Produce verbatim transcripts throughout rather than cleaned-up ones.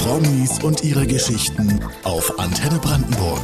Promis und ihre Geschichten auf Antenne Brandenburg.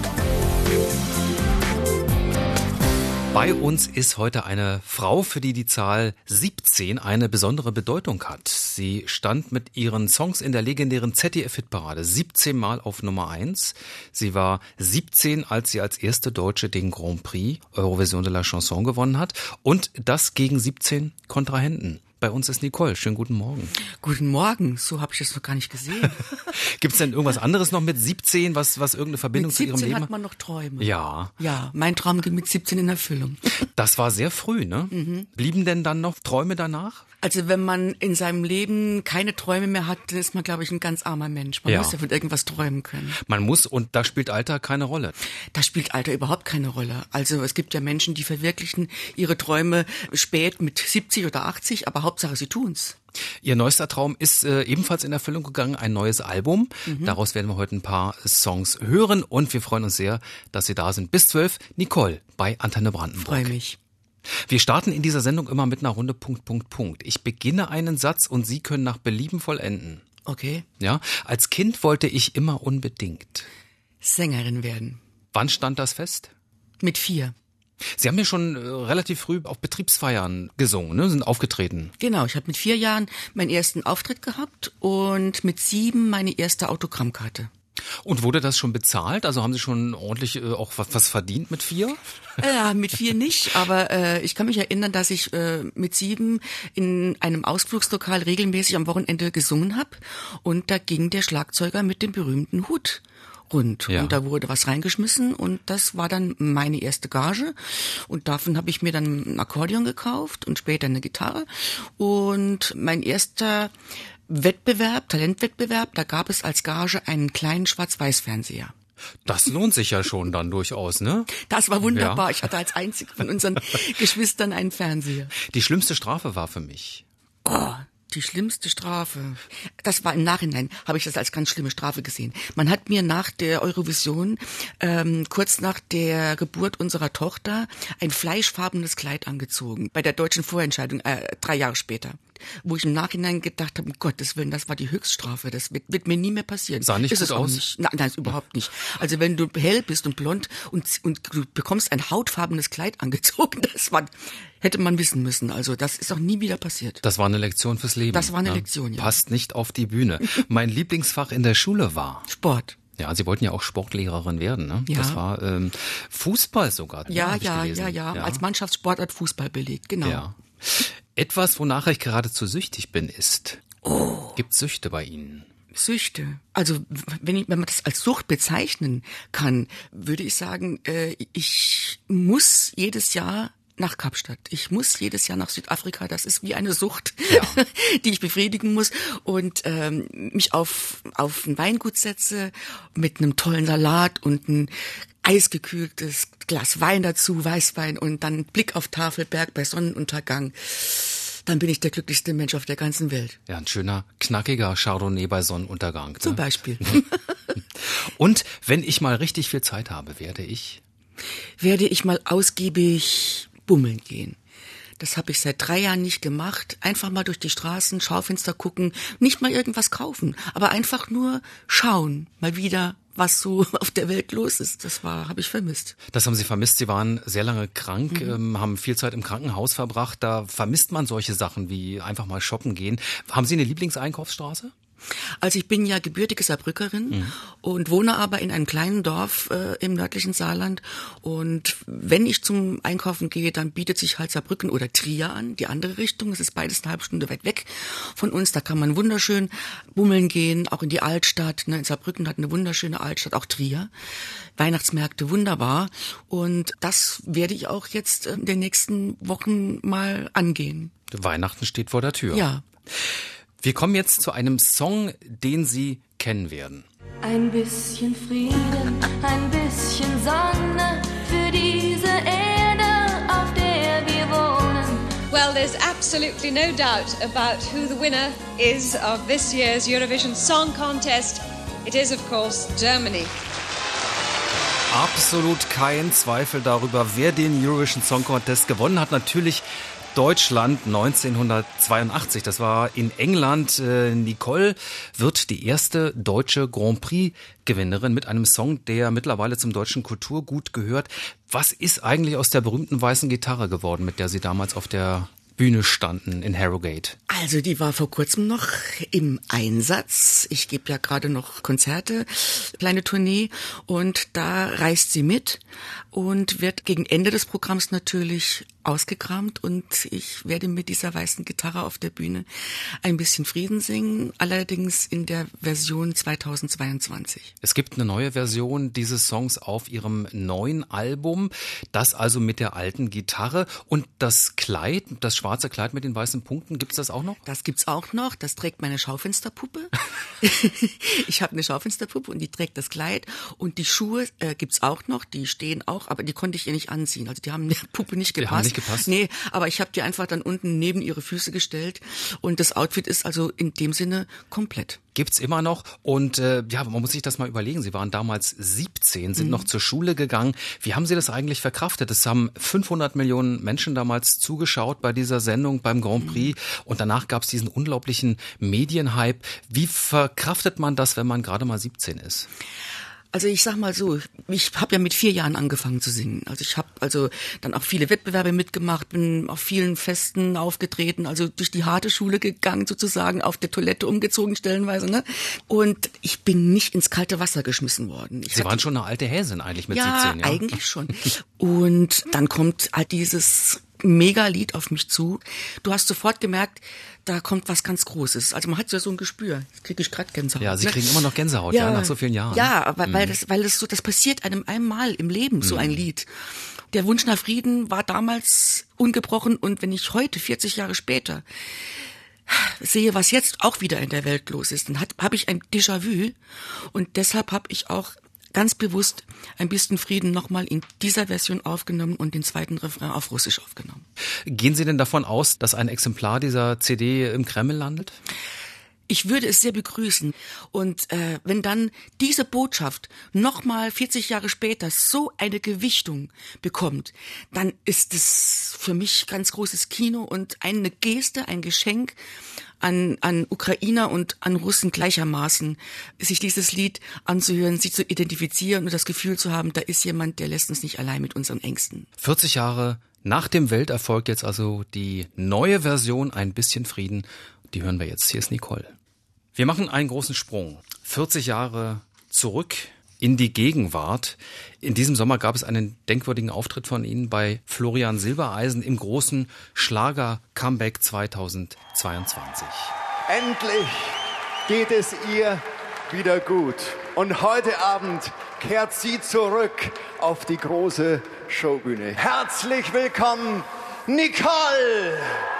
Bei uns ist heute eine Frau, für die die Zahl siebzehn eine besondere Bedeutung hat. Sie stand mit ihren Songs in der legendären Z D F-Hitparade siebzehn Mal auf Nummer eins. Sie war siebzehn, als sie als erste Deutsche den Grand Prix Eurovision de la Chanson gewonnen hat. Und das gegen siebzehn Kontrahenten. Bei uns ist Nicole. Schönen guten Morgen. Guten Morgen. So habe ich das noch gar nicht gesehen. Gibt es denn irgendwas anderes noch mit siebzehn, was, was irgendeine Verbindung mit zu Ihrem Leben hat? hat man noch Träume. Ja. Ja, mein Traum ging mit siebzehn in Erfüllung. Das war sehr früh, ne? Mhm. Blieben denn dann noch Träume danach? Also wenn man in seinem Leben keine Träume mehr hat, dann ist man, glaube ich, ein ganz armer Mensch. Man Ja. muss ja von irgendwas träumen können. Man muss, und da spielt Alter keine Rolle. Da spielt Alter überhaupt keine Rolle. Also es gibt ja Menschen, die verwirklichen ihre Träume spät mit siebzig oder achtzig, aber Hauptsache sie tun's. Ihr neuester Traum ist äh, ebenfalls in Erfüllung gegangen, ein neues Album. Mhm. Daraus werden wir heute ein paar Songs hören und wir freuen uns sehr, dass Sie da sind. Bis zwölf, Nicole bei Antenne Brandenburg. Freue mich. Wir starten in dieser Sendung immer mit einer Runde Punkt, Punkt, Punkt. Ich beginne einen Satz und Sie können nach Belieben vollenden. Okay. Ja, als Kind wollte ich immer unbedingt Sängerin werden. Wann stand das fest? Mit vier. Sie haben ja schon äh, relativ früh auf Betriebsfeiern gesungen, ne? Sind aufgetreten. Genau, ich habe mit vier Jahren meinen ersten Auftritt gehabt und mit sieben meine erste Autogrammkarte. Und wurde das schon bezahlt? Also haben Sie schon ordentlich äh, auch was, was verdient mit vier? Ja, mit vier nicht, aber äh, ich kann mich erinnern, dass ich äh, mit sieben in einem Ausflugslokal regelmäßig am Wochenende gesungen habe und da ging der Schlagzeuger mit dem berühmten Hut rund. Ja. Und da wurde was reingeschmissen und das war dann meine erste Gage und davon habe ich mir dann ein Akkordeon gekauft und später eine Gitarre und mein erster Wettbewerb, Talentwettbewerb, da gab es als Gage einen kleinen Schwarz-Weiß-Fernseher. Das lohnt sich ja schon dann durchaus, ne? Das war wunderbar. Ja. Ich hatte als einzige von unseren Geschwistern einen Fernseher. Die schlimmste Strafe war für mich. Oh, die schlimmste Strafe. Das war im Nachhinein, habe ich das als ganz schlimme Strafe gesehen. Man hat mir nach der Eurovision, ähm, kurz nach der Geburt unserer Tochter, ein fleischfarbenes Kleid angezogen. Bei der deutschen Vorentscheidung, äh, drei Jahre später. Wo ich im Nachhinein gedacht habe, um Gottes Willen, das war die Höchststrafe. Das wird, wird mir nie mehr passieren. Sah nicht ist gut es auch aus? Nicht. Nein, nein, überhaupt nicht. Also wenn du hell bist und blond und, und du bekommst ein hautfarbenes Kleid angezogen, das war, hätte man wissen müssen. Also das ist auch nie wieder passiert. Das war eine Lektion fürs Leben. Das war eine ne? Lektion, ja. Passt nicht auf die Bühne. Mein Lieblingsfach in der Schule war Sport. Ja, Sie wollten ja auch Sportlehrerin werden, ne? Ja. Das war ähm, Fußball sogar. Ja, hab ich ja, gelesen. ja, ja, ja. Als Mannschaftssportart Fußball belegt, genau. Ja. Etwas, wonach ich geradezu süchtig bin, ist. Oh. Gibt's Süchte bei Ihnen? Süchte. Also wenn, ich, wenn man das als Sucht bezeichnen kann, würde ich sagen, äh, ich muss jedes Jahr nach Kapstadt. Ich muss jedes Jahr nach Südafrika. Das ist wie eine Sucht, ja. die ich befriedigen muss und ähm, mich auf auf ein Weingut setze mit einem tollen Salat und ein eisgekühltes Glas Wein dazu, Weißwein und dann Blick auf Tafelberg bei Sonnenuntergang. Dann bin ich der glücklichste Mensch auf der ganzen Welt. Ja, ein schöner, knackiger Chardonnay bei Sonnenuntergang. Ne? Zum Beispiel. Und wenn ich mal richtig viel Zeit habe, werde ich? Werde ich mal ausgiebig bummeln gehen. Das habe ich seit drei Jahren nicht gemacht. Einfach mal durch die Straßen, Schaufenster gucken, nicht mal irgendwas kaufen, aber einfach nur schauen, mal wieder, was so auf der Welt los ist. Das war, habe ich vermisst. Das haben Sie vermisst. Sie waren sehr lange krank, Mhm. ähm, haben viel Zeit im Krankenhaus verbracht. Da vermisst man solche Sachen wie einfach mal shoppen gehen. Haben Sie eine Lieblingseinkaufsstraße? Also ich bin ja gebürtige Saarbrückerin mhm. und wohne aber in einem kleinen Dorf äh, im nördlichen Saarland. Und wenn ich zum Einkaufen gehe, dann bietet sich halt Saarbrücken oder Trier an, die andere Richtung. Es ist beides eine halbe Stunde weit weg von uns. Da kann man wunderschön bummeln gehen, auch in die Altstadt. Ne? In Saarbrücken hat eine wunderschöne Altstadt, auch Trier. Weihnachtsmärkte, wunderbar. Und das werde ich auch jetzt in den nächsten Wochen mal angehen. Weihnachten steht vor der Tür. Ja. Wir kommen jetzt zu einem Song, den Sie kennen werden. Ein bisschen Frieden, ein bisschen Sonne für diese Erde, auf der wir wohnen. Well, there's absolutely no doubt about who the winner is of this year's Eurovision Song Contest. It is, of course, Germany. Absolut kein Zweifel darüber, wer den Eurovision Song Contest gewonnen hat. Natürlich Deutschland neunzehnhundertzweiundachtzig. Das war in England. Nicole wird die erste deutsche Grand Prix-Gewinnerin mit einem Song, der mittlerweile zum deutschen Kulturgut gehört. Was ist eigentlich aus der berühmten weißen Gitarre geworden, mit der Sie damals auf der Bühne standen in Harrogate? Also die war vor kurzem noch im Einsatz. Ich gebe ja gerade noch Konzerte, kleine Tournee, und da reist sie mit und wird gegen Ende des Programms natürlich ausgekramt, und ich werde mit dieser weißen Gitarre auf der Bühne ein bisschen Frieden singen, allerdings in der Version zweitausendzweiundzwanzig. Es gibt eine neue Version dieses Songs auf Ihrem neuen Album, das also mit der alten Gitarre, und das Kleid, das schwarze Kleid mit den weißen Punkten, gibt's das auch noch? Das gibt's auch noch, das trägt meine Schaufensterpuppe. Ich habe eine Schaufensterpuppe und die trägt das Kleid, und die Schuhe äh, gibt's auch noch, die stehen auch, aber die konnte ich ihr nicht anziehen, also die haben der Puppe nicht gepasst. Die haben nicht gepasst? Nee, aber ich habe die einfach dann unten neben ihre Füße gestellt, und das Outfit ist also in dem Sinne komplett. Gibt's immer noch, und äh, ja, man muss sich das mal überlegen. Sie waren damals siebzehn, sind mhm. noch zur Schule gegangen. Wie haben Sie das eigentlich verkraftet? Es haben fünfhundert Millionen Menschen damals zugeschaut bei dieser Sendung beim Grand Prix, mhm. und danach gab's diesen unglaublichen Medienhype. Wie verkraftet man das, wenn man gerade mal siebzehn ist? Also ich sag mal so, ich habe ja mit vier Jahren angefangen zu singen. Also ich habe also dann auch viele Wettbewerbe mitgemacht, bin auf vielen Festen aufgetreten, also durch die harte Schule gegangen sozusagen, auf der Toilette umgezogen stellenweise, ne? Und ich bin nicht ins kalte Wasser geschmissen worden. Ich Sie waren schon eine alte Häsin eigentlich mit ja, siebzehn, ja? Eigentlich schon. Und dann kommt halt dieses Mega-Lied auf mich zu. Du hast sofort gemerkt, da kommt was ganz Großes. Also man hat ja so ein Gespür. Jetzt kriege ich gerade Gänsehaut. Ja, Sie ne? kriegen immer noch Gänsehaut, ja, ja, nach so vielen Jahren. Ja, aber mhm. weil das, weil das so, das passiert einem einmal im Leben, mhm. so ein Lied. Der Wunsch nach Frieden war damals ungebrochen, und wenn ich heute, vierzig Jahre später, sehe, was jetzt auch wieder in der Welt los ist, dann habe ich ein Déjà-vu, und deshalb habe ich auch ganz bewusst ein bisschen Frieden nochmal in dieser Version aufgenommen und den zweiten Refrain auf Russisch aufgenommen. Gehen Sie denn davon aus, dass ein Exemplar dieser C D im Kreml landet? Ich würde es sehr begrüßen. Und äh, wenn dann diese Botschaft nochmal vierzig Jahre später so eine Gewichtung bekommt, dann ist es für mich ganz großes Kino und eine Geste, ein Geschenk an, an Ukrainer und an Russen gleichermaßen, sich dieses Lied anzuhören, sich zu identifizieren und das Gefühl zu haben, da ist jemand, der lässt uns nicht allein mit unseren Ängsten. vierzig Jahre nach dem Welterfolg jetzt also die neue Version Ein bisschen Frieden. Die hören wir jetzt. Hier ist Nicole. Wir machen einen großen Sprung. vierzig Jahre zurück in die Gegenwart. In diesem Sommer gab es einen denkwürdigen Auftritt von Ihnen bei Florian Silbereisen im großen Schlager-Comeback zweitausendzweiundzwanzig. Endlich geht es ihr wieder gut. Und heute Abend kehrt sie zurück auf die große Showbühne. Herzlich willkommen, Nicole!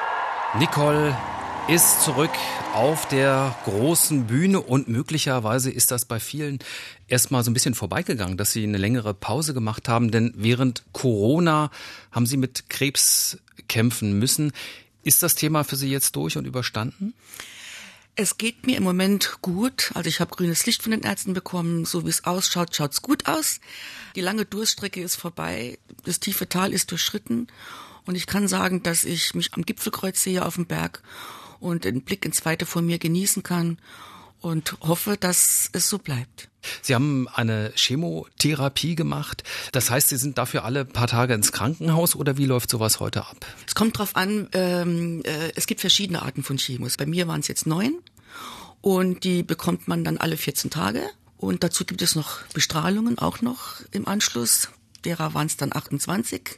Nicole ist zurück auf der großen Bühne, und möglicherweise ist das bei vielen erstmal so ein bisschen vorbeigegangen, dass sie eine längere Pause gemacht haben, denn während Corona haben sie mit Krebs kämpfen müssen. Ist das Thema für Sie jetzt durch und überstanden? Es geht mir im Moment gut. Also ich habe grünes Licht von den Ärzten bekommen. So wie es ausschaut, schaut's gut aus. Die lange Durststrecke ist vorbei. Das tiefe Tal ist durchschritten. Und ich kann sagen, dass ich mich am Gipfelkreuz sehe auf dem Berg und den Blick ins Weite vor mir genießen kann und hoffe, dass es so bleibt. Sie haben eine Chemotherapie gemacht. Das heißt, Sie sind dafür alle paar Tage ins Krankenhaus, oder wie läuft sowas heute ab? Es kommt drauf an, ähm, äh, es gibt verschiedene Arten von Chemos. Bei mir waren es jetzt neun, und die bekommt man dann alle vierzehn Tage. Und dazu gibt es noch Bestrahlungen auch noch im Anschluss. Derer waren es dann achtundzwanzig.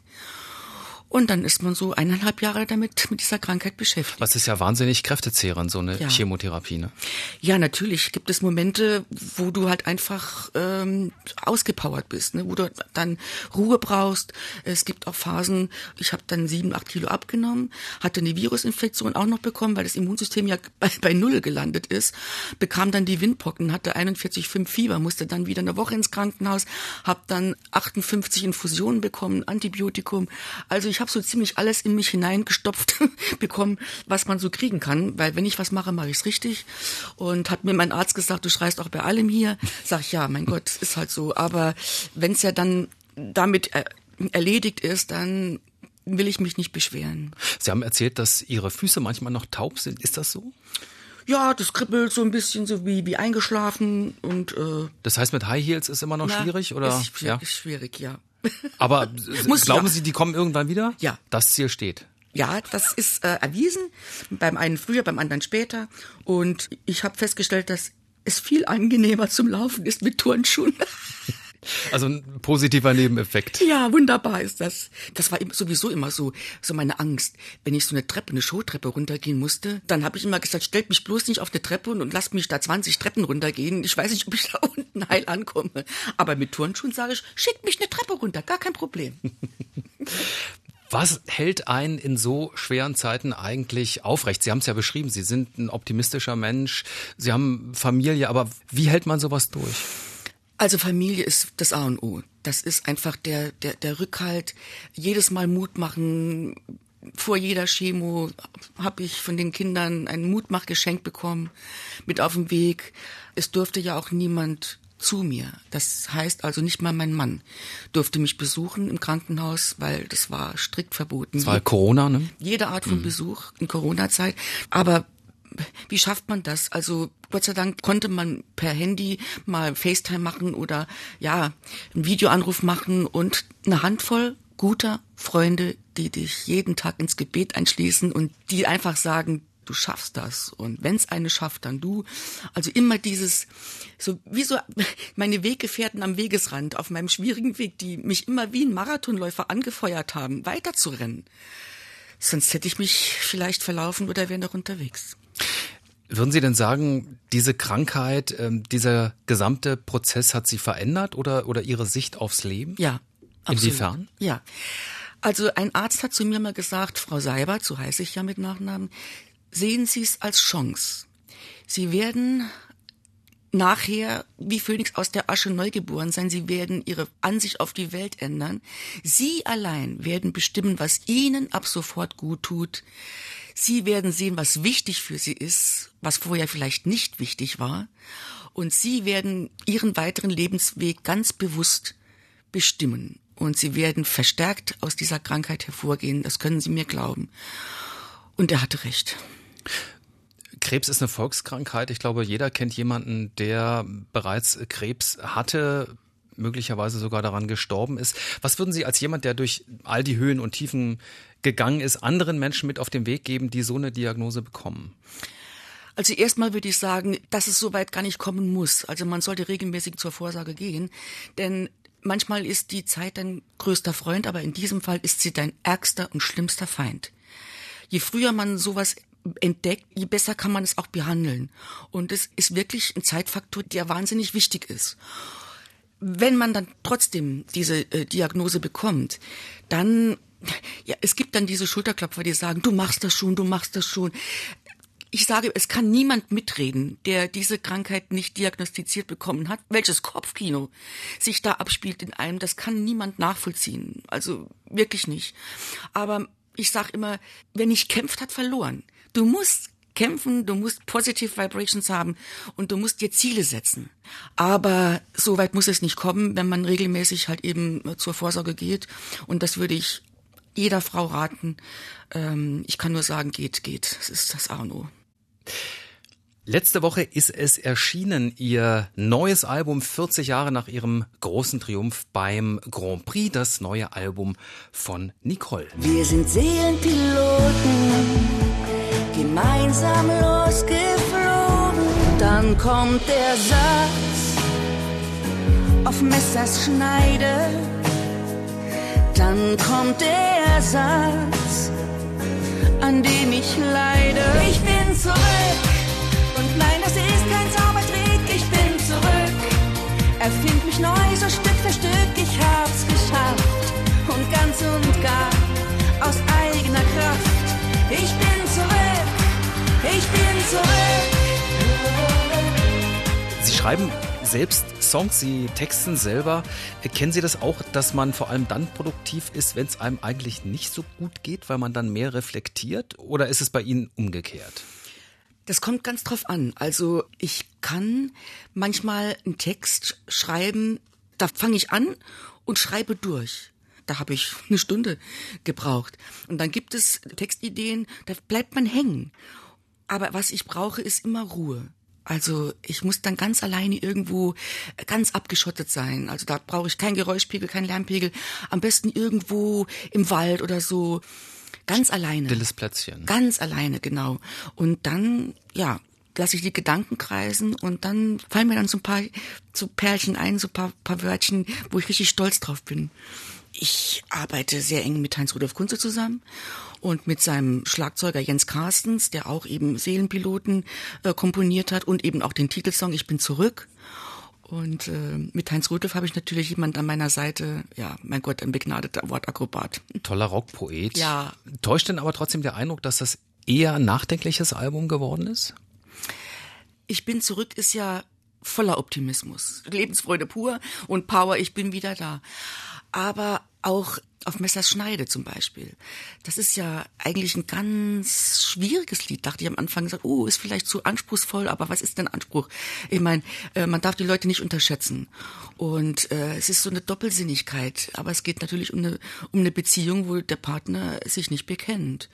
Und dann ist man so eineinhalb Jahre damit, mit dieser Krankheit beschäftigt. Was ist ja wahnsinnig kräftezehrend, so eine ja. Chemotherapie, ne? Ja, natürlich gibt es Momente, wo du halt einfach ähm, ausgepowert bist, ne? Wo du dann Ruhe brauchst. Es gibt auch Phasen, ich habe dann sieben, acht Kilo abgenommen, hatte eine Virusinfektion auch noch bekommen, weil das Immunsystem ja bei, bei Null gelandet ist, bekam dann die Windpocken, hatte einundvierzig Komma fünf Fieber, musste dann wieder eine Woche ins Krankenhaus, habe dann achtundfünfzig Infusionen bekommen, Antibiotikum. Also ich habe so ziemlich alles in mich hineingestopft bekommen, was man so kriegen kann, weil wenn ich was mache, mache ich es richtig. Und hat mir mein Arzt gesagt, du schreist auch bei allem hier. Sag ich, ja, mein Gott, ist halt so. Aber wenn es ja dann damit er- erledigt ist, dann will ich mich nicht beschweren. Sie haben erzählt, dass Ihre Füße manchmal noch taub sind. Ist das so? Ja, das kribbelt so ein bisschen so wie, wie eingeschlafen und äh, das heißt, mit High Heels ist immer noch na, schwierig, oder? Ist schwierig, ja. Ist schwierig, ja. Aber Muss glauben ja. Sie, die kommen irgendwann wieder? Ja. Das Ziel steht. Ja, das ist äh, erwiesen. Beim einen früher, beim anderen später. Und ich habe festgestellt, dass es viel angenehmer zum Laufen ist mit Turnschuhen. Also ein positiver Nebeneffekt. Ja, wunderbar ist das. Das war sowieso immer so, so meine Angst. Wenn ich so eine Treppe, eine Showtreppe runtergehen musste, dann habe ich immer gesagt, stellt mich bloß nicht auf eine Treppe und, und lasst mich da zwanzig Treppen runtergehen. Ich weiß nicht, ob ich da unten heil ankomme. Aber mit Turnschuhen sage ich, schickt mich eine Treppe runter, gar kein Problem. Was hält einen in so schweren Zeiten eigentlich aufrecht? Sie haben es ja beschrieben, Sie sind ein optimistischer Mensch, Sie haben Familie, aber wie hält man sowas durch? Also Familie ist das A und O. Das ist einfach der, der, der Rückhalt. Jedes Mal Mut machen. Vor jeder Chemo habe ich von den Kindern ein Mutmachgeschenk bekommen, mit auf dem Weg. Es durfte ja auch niemand zu mir. Das heißt also nicht mal mein Mann durfte mich besuchen im Krankenhaus, weil das war strikt verboten. Das war Corona, ne? Jede Art von mhm. Besuch in Corona-Zeit. Aber wie schafft man das? Also Gott sei Dank konnte man per Handy mal FaceTime machen oder ja, einen Videoanruf machen und eine Handvoll guter Freunde, die dich jeden Tag ins Gebet einschließen und die einfach sagen, du schaffst das. Und wenn es eine schafft, dann du. Also immer dieses, so wie so meine Weggefährten am Wegesrand auf meinem schwierigen Weg, die mich immer wie ein Marathonläufer angefeuert haben, weiterzurennen. Sonst hätte ich mich vielleicht verlaufen oder wäre noch unterwegs. Würden Sie denn sagen, diese Krankheit, äh, dieser gesamte Prozess hat Sie verändert oder, oder Ihre Sicht aufs Leben? Ja. Absolut. Inwiefern? Ja. Also ein Arzt hat zu mir mal gesagt, Frau Seibert, so heiße ich ja mit Nachnamen, sehen Sie es als Chance. Sie werden nachher wie Phönix aus der Asche neugeboren sein. Sie werden Ihre Ansicht auf die Welt ändern. Sie allein werden bestimmen, was Ihnen ab sofort gut tut. Sie werden sehen, was wichtig für Sie ist, was vorher vielleicht nicht wichtig war. Und Sie werden Ihren weiteren Lebensweg ganz bewusst bestimmen. Und Sie werden verstärkt aus dieser Krankheit hervorgehen. Das können Sie mir glauben. Und er hatte recht. Krebs ist eine Volkskrankheit. Ich glaube, jeder kennt jemanden, der bereits Krebs hatte, möglicherweise sogar daran gestorben ist. Was würden Sie als jemand, der durch all die Höhen und Tiefen gegangen ist, anderen Menschen mit auf den Weg geben, die so eine Diagnose bekommen? Also erstmal würde ich sagen, dass es so weit gar nicht kommen muss. Also man sollte regelmäßig zur Vorsorge gehen, denn manchmal ist die Zeit dein größter Freund, aber in diesem Fall ist sie dein ärgster und schlimmster Feind. Je früher man sowas entdeckt, je besser kann man es auch behandeln. Und es ist wirklich ein Zeitfaktor, der wahnsinnig wichtig ist. Wenn man dann trotzdem diese äh, Diagnose bekommt, dann, ja, es gibt dann diese Schulterklopfer, die sagen, du machst das schon, du machst das schon. Ich sage, es kann niemand mitreden, der diese Krankheit nicht diagnostiziert bekommen hat. Welches Kopfkino sich da abspielt in einem, das kann niemand nachvollziehen. Also wirklich nicht. Aber ich sage immer, wer nicht kämpft, hat verloren. Du musst kämpfen, du musst Positive Vibrations haben und du musst dir Ziele setzen. Aber so weit muss es nicht kommen, wenn man regelmäßig halt eben zur Vorsorge geht. Und das würde ich jeder Frau raten. Ähm, ich kann nur sagen, geht, geht. Das ist das A und O. Letzte Woche ist es erschienen, Ihr neues Album, vierzig Jahre nach Ihrem großen Triumph beim Grand Prix, das neue Album von Nicole. Wir sind Seelenpiloten, gemeinsam losgeflogen. Dann kommt der Satz auf Messers Schneide. Dann kommt der Satz, an dem ich leide. Ich bin zurück. Und nein, das ist kein Zaubertrick, ich bin zurück. Erfind mich neu, so Stück für Stück, ich hab's geschafft. Und ganz und gar, aus eigener Kraft. Ich bin zurück, ich bin zurück. Sie schreiben selbst Songs, Sie texten selber. Kennen Sie das auch, dass man vor allem dann produktiv ist, wenn es einem eigentlich nicht so gut geht, weil man dann mehr reflektiert? Oder ist es bei Ihnen umgekehrt? Das kommt ganz drauf an. Also ich kann manchmal einen Text schreiben, da fange ich an und schreibe durch. Da habe ich eine Stunde gebraucht. Und dann gibt es Textideen, da bleibt man hängen. Aber was ich brauche, ist immer Ruhe. Also ich muss dann ganz alleine irgendwo ganz abgeschottet sein. Also da brauche ich keinen Geräuschpegel, keinen Lärmpegel. Am besten irgendwo im Wald oder so. Ganz alleine. Stilles Plätzchen. Ganz alleine, genau. Und dann, ja, lasse ich die Gedanken kreisen und dann fallen mir dann so ein paar so Perlchen ein, so ein paar, paar Wörtchen, wo ich richtig stolz drauf bin. Ich arbeite sehr eng mit Heinz-Rudolf Kunze zusammen und mit seinem Schlagzeuger Jens Carstens, der auch eben Seelenpiloten äh, komponiert hat und eben auch den Titelsong Ich bin zurück. Und äh, mit Heinz Rudolf habe ich natürlich jemand an meiner Seite, ja, mein Gott, ein begnadeter Wortakrobat. Toller Rockpoet. Ja. Täuscht denn aber trotzdem der Eindruck, dass das eher ein nachdenkliches Album geworden ist? Ich bin zurück ist ja voller Optimismus, Lebensfreude pur und Power, ich bin wieder da. Aber auch auf Messers Schneide zum Beispiel. Das ist ja eigentlich ein ganz schwieriges Lied, dachte ich am Anfang. Gesagt, oh, ist vielleicht zu anspruchsvoll, aber was ist denn Anspruch? Ich meine, äh, man darf die Leute nicht unterschätzen. Und äh, es ist so eine Doppelsinnigkeit. Aber es geht natürlich um eine, um eine Beziehung, wo der Partner sich nicht bekennt.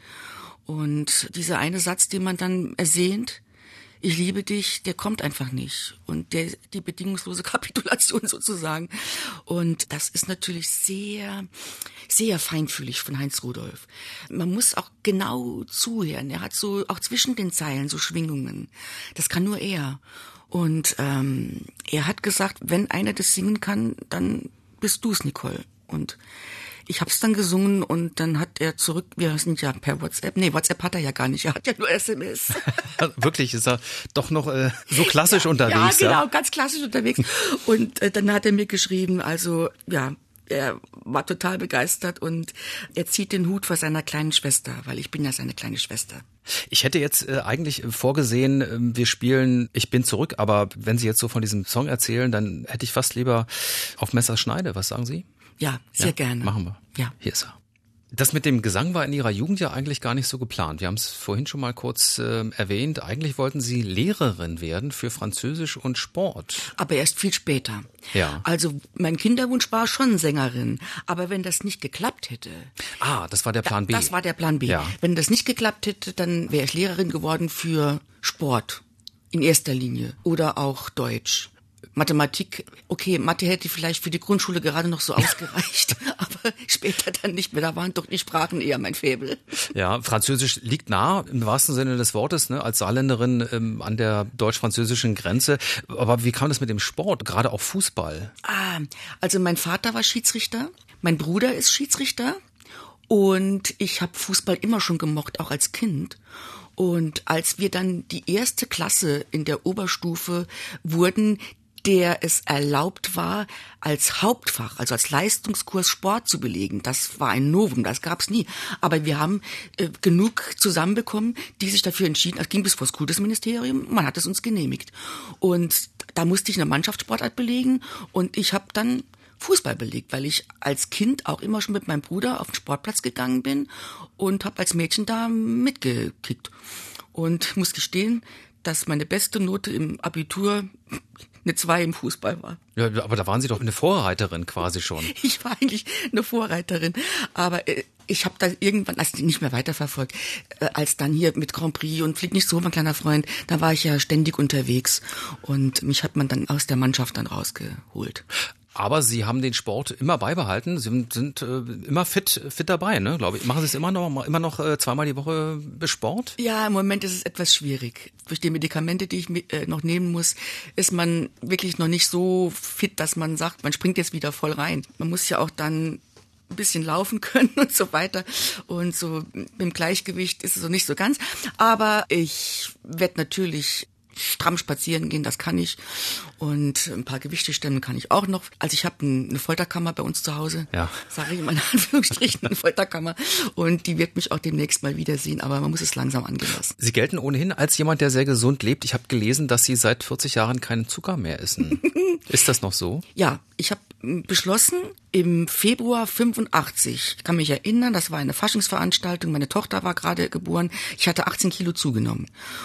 Und dieser eine Satz, den man dann ersehnt, ich liebe dich, der kommt einfach nicht. Und der, die bedingungslose Kapitulation sozusagen. Und das ist natürlich sehr, sehr feinfühlig von Heinz Rudolf. Man muss auch genau zuhören. Er hat so, auch zwischen den Zeilen so Schwingungen. Das kann nur er. Und ähm, er hat gesagt, wenn einer das singen kann, dann bist du's, Nicole. Und ich hab's dann gesungen und dann hat er zurück, wir sind ja per WhatsApp, nee, WhatsApp hat er ja gar nicht, er hat ja nur S M S. Wirklich, ist er doch noch äh, so klassisch ja, unterwegs. Ja, genau, ja? ganz klassisch unterwegs. Und äh, dann hat er mir geschrieben, also ja, er war total begeistert und er zieht den Hut vor seiner kleinen Schwester, weil ich bin ja seine kleine Schwester. Ich hätte jetzt äh, eigentlich vorgesehen, äh, wir spielen Ich bin zurück, aber wenn Sie jetzt so von diesem Song erzählen, dann hätte ich fast lieber auf Messers Schneide. Was sagen Sie? Ja, sehr ja, gerne. Machen wir. Ja. Hier ist er. Das mit dem Gesang war in Ihrer Jugend ja eigentlich gar nicht so geplant. Wir haben es vorhin schon mal kurz äh, erwähnt. Eigentlich wollten Sie Lehrerin werden für Französisch und Sport. Aber erst viel später. Ja. Also mein Kinderwunsch war schon Sängerin. Aber wenn das nicht geklappt hätte... Ah, das war der Plan B. Das war der Plan B. Ja. Wenn das nicht geklappt hätte, dann wäre ich Lehrerin geworden für Sport in erster Linie oder auch Deutsch. Mathematik, okay, Mathe hätte vielleicht für die Grundschule gerade noch so ausgereicht, aber später dann nicht mehr. Da waren doch die Sprachen eher mein Faible. Ja, Französisch liegt nah, im wahrsten Sinne des Wortes, ne, als Saarländerin ähm, an der deutsch-französischen Grenze. Aber wie kam das mit dem Sport, gerade auch Fußball? Ah, also mein Vater war Schiedsrichter, mein Bruder ist Schiedsrichter und ich habe Fußball immer schon gemocht, auch als Kind. Und als wir dann die erste Klasse in der Oberstufe wurden, der es erlaubt war, als Hauptfach, also als Leistungskurs Sport zu belegen. Das war ein Novum, das gab's nie. Aber wir haben äh, genug zusammenbekommen, die sich dafür entschieden, es ging bis vor das Kultusministerium, man hat es uns genehmigt. Und da musste ich eine Mannschaftssportart belegen und ich habe dann Fußball belegt, weil ich als Kind auch immer schon mit meinem Bruder auf den Sportplatz gegangen bin und habe als Mädchen da mitgekickt. Und muss gestehen, dass meine beste Note im Abitur eine zwei im Fußball war. Ja, aber da waren Sie doch eine Vorreiterin quasi schon. Ich war eigentlich eine Vorreiterin, aber äh, ich habe da irgendwann, also nicht mehr weiterverfolgt, äh, als dann hier mit Grand Prix und Flieg nicht so, mein kleiner Freund, da war ich ja ständig unterwegs und mich hat man dann aus der Mannschaft dann rausgeholt. Aber Sie haben den Sport immer beibehalten. Sie sind, sind äh, immer fit, fit dabei, ne? Glaube ich. Machen Sie es immer noch, immer noch äh, zweimal die Woche Sport? Ja, im Moment ist es etwas schwierig. Durch die Medikamente, die ich äh, noch nehmen muss, ist man wirklich noch nicht so fit, dass man sagt, man springt jetzt wieder voll rein. Man muss ja auch dann ein bisschen laufen können und so weiter. Und so mit dem Gleichgewicht ist es so nicht so ganz. Aber ich werde natürlich stramm spazieren gehen, das kann ich. Und ein paar Gewichte stemmen kann ich auch noch. Also ich habe eine Folterkammer bei uns zu Hause, ja. Sage ich in Anführungsstrichen, eine Folterkammer. Und die wird mich auch demnächst mal wiedersehen, aber man muss es langsam angehen lassen. Sie gelten ohnehin als jemand, der sehr gesund lebt. Ich habe gelesen, dass Sie seit vierzig Jahren keinen Zucker mehr essen. Ist das noch so? Ja, ich habe beschlossen, im Februar fünfundachtzig, ich kann mich erinnern, das war eine Faschingsveranstaltung, meine Tochter war gerade geboren, ich hatte achtzehn Kilo zugenommen.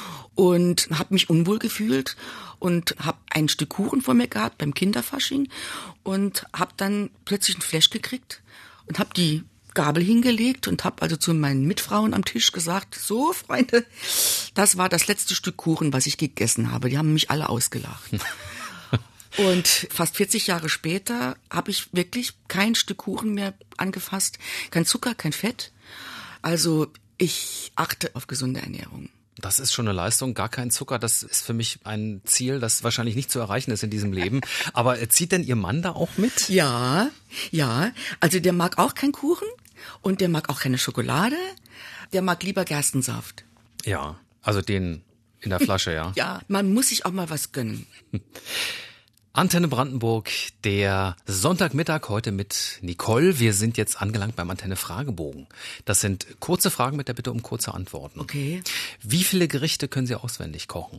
Und habe mich unwohl gefühlt und habe ein Stück Kuchen vor mir gehabt beim Kinderfasching und habe dann plötzlich einen Flash gekriegt und habe die Gabel hingelegt und habe also zu meinen Mitfrauen am Tisch gesagt, so Freunde, das war das letzte Stück Kuchen, was ich gegessen habe. Die haben mich alle ausgelacht. Und fast vierzig Jahre später habe ich wirklich kein Stück Kuchen mehr angefasst, kein Zucker, kein Fett. Also ich achte auf gesunde Ernährung. Das ist schon eine Leistung, gar kein Zucker. Das ist für mich ein Ziel, das wahrscheinlich nicht zu erreichen ist in diesem Leben. Aber zieht denn Ihr Mann da auch mit? Ja, ja. Also der mag auch keinen Kuchen und der mag auch keine Schokolade. Der mag lieber Gerstensaft. Ja, also den in der Flasche, ja. Ja, man muss sich auch mal was gönnen. Antenne Brandenburg, der Sonntagmittag heute mit Nicole. Wir sind jetzt angelangt beim Antenne Fragebogen. Das sind kurze Fragen mit der Bitte um kurze Antworten. Okay. Wie viele Gerichte können Sie auswendig kochen?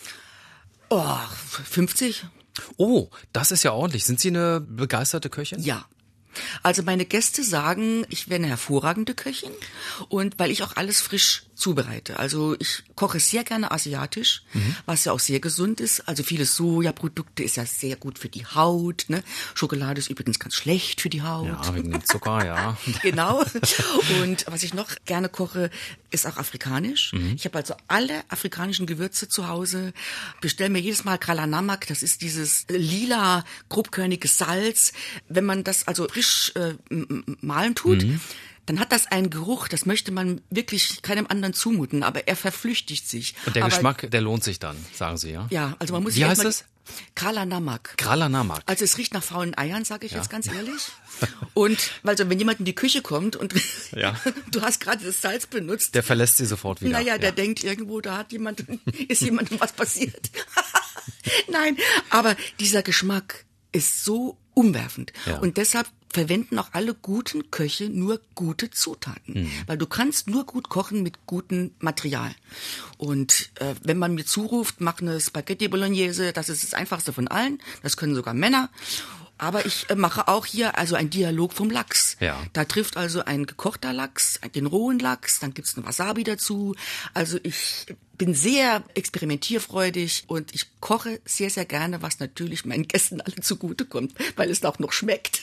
Oh, fünfzig? Oh, das ist ja ordentlich. Sind Sie eine begeisterte Köchin? Ja. Also meine Gäste sagen, ich wäre eine hervorragende Köchin und weil ich auch alles frisch zubereite. Also ich koche sehr gerne asiatisch, mhm. was ja auch sehr gesund ist. Also viele Sojaprodukte ist ja sehr gut für die Haut. Ne? Schokolade ist übrigens ganz schlecht für die Haut. Ja, wegen dem Zucker, ja. Genau. Und was ich noch gerne koche, ist auch afrikanisch. Mhm. Ich habe also alle afrikanischen Gewürze zu Hause. Bestelle mir jedes Mal Kala Namak. Das ist dieses lila, grobkörnige Salz. Wenn man das also frisch äh, mahlen tut, mhm. dann hat das einen Geruch, das möchte man wirklich keinem anderen zumuten, aber er verflüchtigt sich. Und der aber, Geschmack, der lohnt sich dann, sagen Sie, ja? Ja, also man muss... Wie heißt es? Kala Namak. Kala Namak. Also es riecht nach faulen Eiern, sage ich ja. jetzt ganz ehrlich. Und also wenn jemand in die Küche kommt und ja. du hast gerade das Salz benutzt... Der verlässt sie sofort wieder. Naja, der ja. denkt irgendwo, da hat jemand, ist jemandem was passiert. Nein, aber dieser Geschmack ist so umwerfend. Ja. Und deshalb verwenden auch alle guten Köche nur gute Zutaten. Mhm. Weil du kannst nur gut kochen mit gutem Material. Und äh, wenn man mir zuruft, mach eine Spaghetti Bolognese, das ist das Einfachste von allen. Das können sogar Männer. Aber ich äh, mache auch hier also einen Dialog vom Lachs. Ja. Da trifft also ein gekochter Lachs, den rohen Lachs, dann gibt's einen Wasabi dazu. Also ich bin sehr experimentierfreudig und ich koche sehr, sehr gerne, was natürlich meinen Gästen alle zugutekommt, weil es auch noch schmeckt.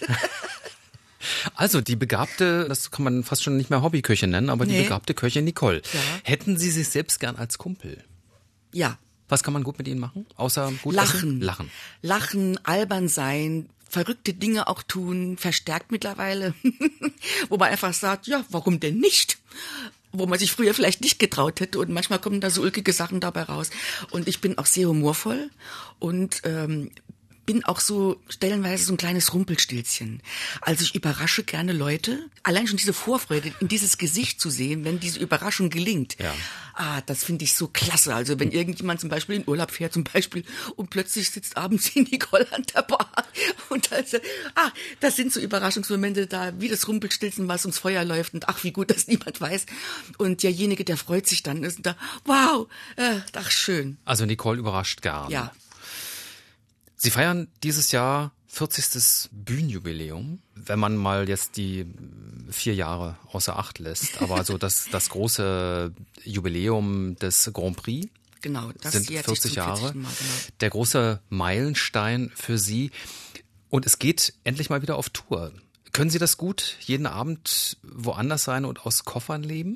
Also die begabte, das kann man fast schon nicht mehr Hobbyköchin nennen, aber die nee. begabte Köchin Nicole. Ja. Hätten Sie sich selbst gern als Kumpel? Ja. Was kann man gut mit Ihnen machen, außer gut Lachen. essen? Lachen. Lachen, albern sein, verrückte Dinge auch tun, verstärkt mittlerweile, wo man einfach sagt, ja, warum denn nicht? Wo man sich früher vielleicht nicht getraut hätte und manchmal kommen da so ulkige Sachen dabei raus. Und ich bin auch sehr humorvoll und ähm, bin auch so stellenweise so ein kleines Rumpelstilzchen. Also ich überrasche gerne Leute. Allein schon diese Vorfreude, in dieses Gesicht zu sehen, wenn diese Überraschung gelingt. Ja. Ah, das finde ich so klasse. Also wenn irgendjemand zum Beispiel in Urlaub fährt zum Beispiel und plötzlich sitzt abends die Nicole an der Bar und also, ah, das sind so Überraschungsmomente da, wie das Rumpelstilzchen, was ums Feuer läuft und ach, wie gut, dass niemand weiß. Und derjenige, der freut sich dann, ist da, wow, äh, ach, schön. Also Nicole überrascht gern. Ja. Sie feiern dieses Jahr vierzigstes Bühnenjubiläum, wenn man mal jetzt die vier Jahre außer Acht lässt. Aber so das, das große Jubiläum des Grand Prix genau, das sind jährt vierzig sich zum Jahre. vierzigsten Mal, genau. Der große Meilenstein für Sie. Und es geht endlich mal wieder auf Tour. Können Sie das gut jeden Abend woanders sein und aus Koffern leben?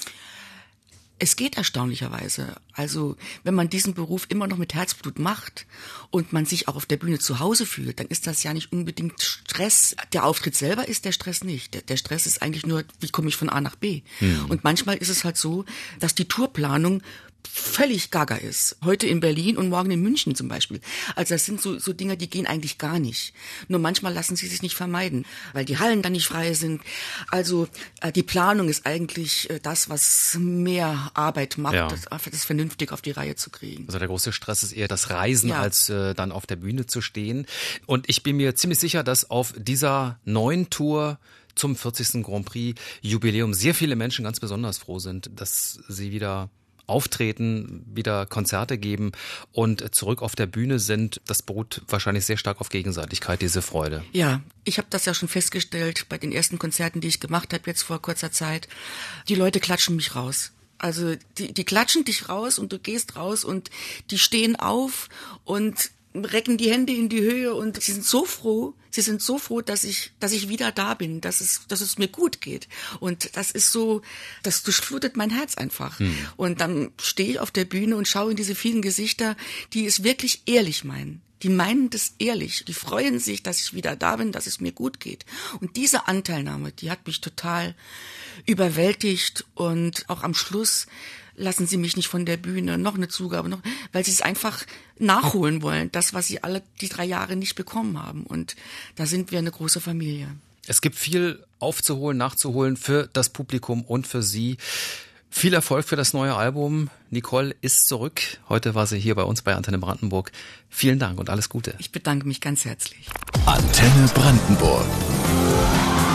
Es geht erstaunlicherweise. Also wenn man diesen Beruf immer noch mit Herzblut macht und man sich auch auf der Bühne zu Hause fühlt, dann ist das ja nicht unbedingt Stress. Der Auftritt selber ist der Stress nicht. Der, der Stress ist eigentlich nur, wie komme ich von A nach B? Mhm. Und manchmal ist es halt so, dass die Tourplanung völlig gaga ist. Heute in Berlin und morgen in München zum Beispiel. Also das sind so, so Dinge, die gehen eigentlich gar nicht. Nur manchmal lassen sie sich nicht vermeiden, weil die Hallen dann nicht frei sind. Also äh, die Planung ist eigentlich äh, das, was mehr Arbeit macht, ja. das, einfach das vernünftig auf die Reihe zu kriegen. Also der große Stress ist eher das Reisen, ja. als äh, dann auf der Bühne zu stehen. Und ich bin mir ziemlich sicher, dass auf dieser neuen Tour zum vierzigsten Grand Prix Jubiläum sehr viele Menschen ganz besonders froh sind, dass sie wieder auftreten, wieder Konzerte geben und zurück auf der Bühne sind. Das beruht wahrscheinlich sehr stark auf Gegenseitigkeit, diese Freude. Ja, ich habe das ja schon festgestellt bei den ersten Konzerten, die ich gemacht habe jetzt vor kurzer Zeit. Die Leute klatschen mich raus. Also die, die klatschen dich raus und du gehst raus und die stehen auf und recken die Hände in die Höhe und sie sind so froh, sie sind so froh, dass ich, dass ich wieder da bin, dass es, dass es mir gut geht. Und das ist so, das durchflutet mein Herz einfach. Hm. Und dann stehe ich auf der Bühne und schaue in diese vielen Gesichter, die es wirklich ehrlich meinen. Die meinen das ehrlich. Die freuen sich, dass ich wieder da bin, dass es mir gut geht. Und diese Anteilnahme, die hat mich total überwältigt. Und auch am Schluss lassen sie mich nicht von der Bühne, noch eine Zugabe, noch, weil sie es einfach nachholen wollen, das, was sie alle die drei Jahre nicht bekommen haben. Und da sind wir eine große Familie. Es gibt viel aufzuholen, nachzuholen für das Publikum und für Sie. Viel Erfolg für das neue Album. Nicole ist zurück. Heute war sie hier bei uns bei Antenne Brandenburg. Vielen Dank und alles Gute. Ich bedanke mich ganz herzlich. Antenne Brandenburg.